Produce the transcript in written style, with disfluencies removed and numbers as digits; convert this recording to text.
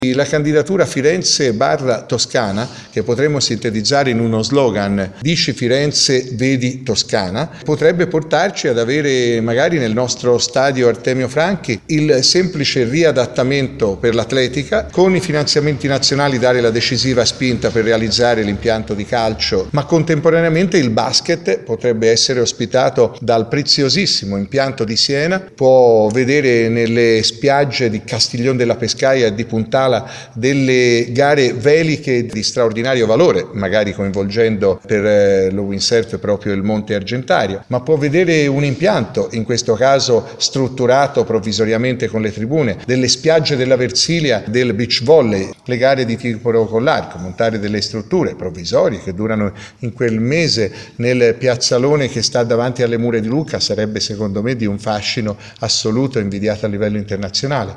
La candidatura Firenze/Toscana, che potremmo sintetizzare in uno slogan "Dici Firenze, vedi Toscana", potrebbe portarci ad avere magari nel nostro stadio Artemio Franchi il semplice riadattamento per l'atletica, con i finanziamenti nazionali dare la decisiva spinta per realizzare l'impianto di calcio, ma contemporaneamente il basket potrebbe essere ospitato dal preziosissimo impianto di Siena, può vedere nelle spiagge di Castiglion della Pescaia e di Puntala delle gare veliche di straordinario valore, magari coinvolgendo per lo windsurf proprio il Monte Argentario, ma può vedere un impianto, in questo caso strutturato provvisoriamente con le tribune, delle spiagge della Versilia, del beach volley, le gare di tiro con l'arco, montare delle strutture provvisorie che durano in quel mese nel piazzalone che sta davanti alle mura di Lucca sarebbe secondo me di un fascino assoluto, invidiato a livello internazionale.